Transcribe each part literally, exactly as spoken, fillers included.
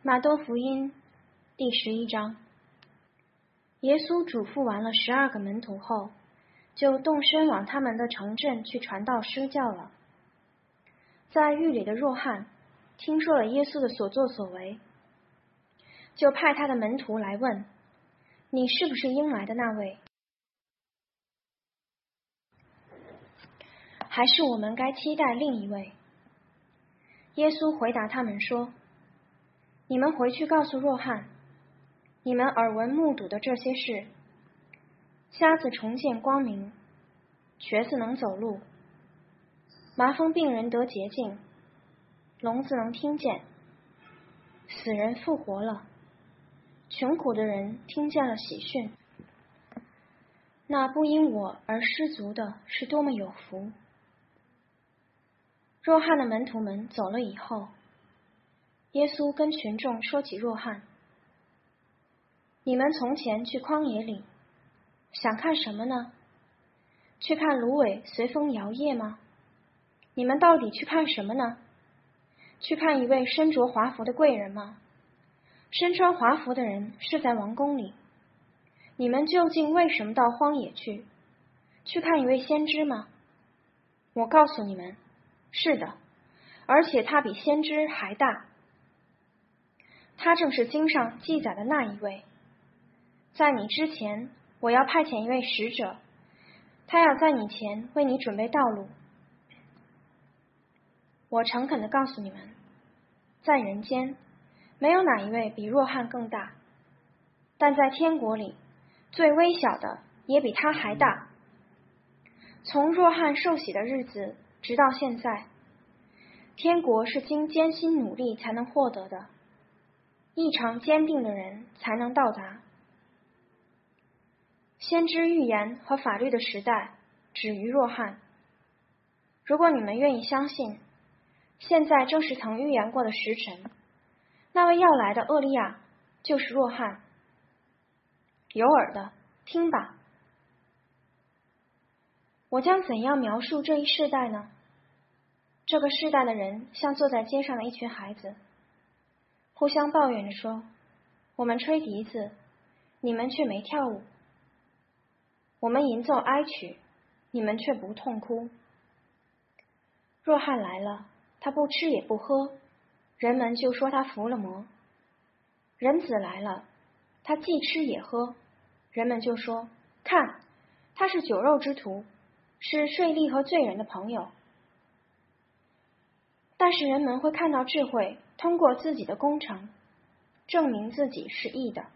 马多福音第十一章。耶稣嘱咐完了十二个门徒后，就动身往他们的城镇去传道施教了。在狱里的若翰听说了耶稣的所作所为，就派他的门徒来问：你是不是应来的那位，还是我们该期待另一位？耶稣回答他们说：你们回去告诉若翰，你们耳闻目睹的这些事，瞎子重见光明，瘸子能走路，麻风病人得洁净，聋子能听见，死人复活了，穷苦的人听见了喜讯。那不因我而失足的是多么有福！若翰的门徒们走了以后，耶稣跟群众说起若翰：你们从前去旷野里，想看什么呢？去看芦苇随风摇曳吗？你们到底去看什么呢？去看一位身着华服的贵人吗？身穿华服的人是在王宫里。你们究竟为什么到荒野去？去看一位先知吗？我告诉你们，是的，而且他比先知还大。他正是经上记载的那一位。在你之前，我要派遣一位使者，他要在你前为你准备道路。我诚恳地告诉你们，在人间没有哪一位比若翰更大，但在天国里最微小的也比他还大。从若翰受洗的日子直到现在，天国是经艰辛努力才能获得的，异常坚定的人才能到达。先知预言和法律的时代止于若翰。如果你们愿意相信，现在正是曾预言过的时辰，那位要来的厄利亚就是若翰。有耳的听吧。我将怎样描述这一世代呢？这个世代的人像坐在街上的一群孩子，互相抱怨着说：我们吹笛子，你们却没跳舞；我们吟奏哀曲，你们却不痛哭。若翰来了，他不吃也不喝，人们就说他服了魔。人子来了，他既吃也喝，人们就说：看，他是酒肉之徒，是税吏和罪人的朋友。但是人们会看到智慧通过自己的工程证明自己是义的。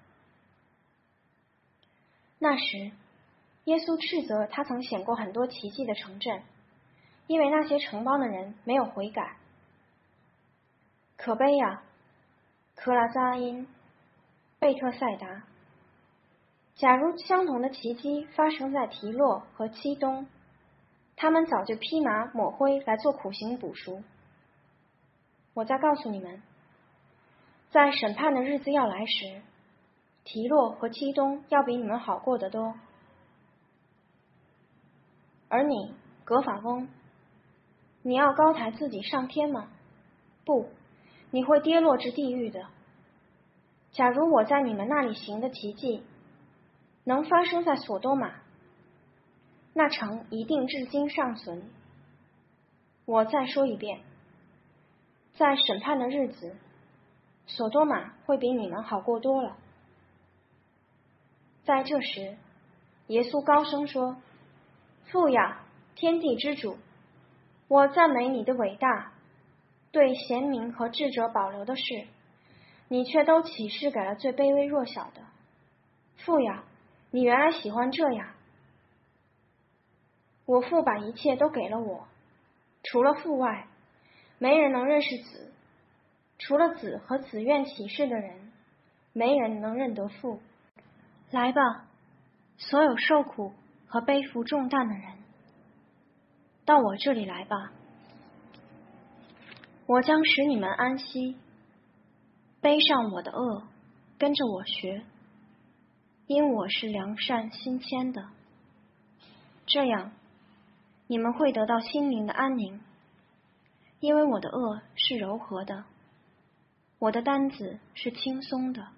那时耶稣斥责他曾显过很多奇迹的城镇，因为那些城邦的人没有悔改。可悲呀，科拉扎因、贝特赛达！假如相同的奇迹发生在提洛和基东，他们早就披麻抹灰来做苦行补赎。我再告诉你们，在审判的日子要来时，提洛和基东要比你们好过得多。而你，格法翁，你要高抬自己上天吗？不，你会跌落至地狱的。假如我在你们那里行的奇迹能发生在索多玛，那城一定至今尚存。我再说一遍，在审判的日子，索多玛会比你们好过多了。在这时，耶稣高声说：父呀，天地之主，我赞美你的伟大，对贤明和智者保留的事，你却都启示给了最卑微弱小的。父呀，你原来喜欢这样。我父把一切都给了我，除了父外，没人能认识子；除了子和子愿启示的人，没人能认得父。来吧，所有受苦和背负重担的人，到我这里来吧，我将使你们安息。背上我的轭，跟着我学，因我是良善心谦的，这样你们会得到心灵的安宁，因为我的轭是柔和的， 我的担子是轻松的。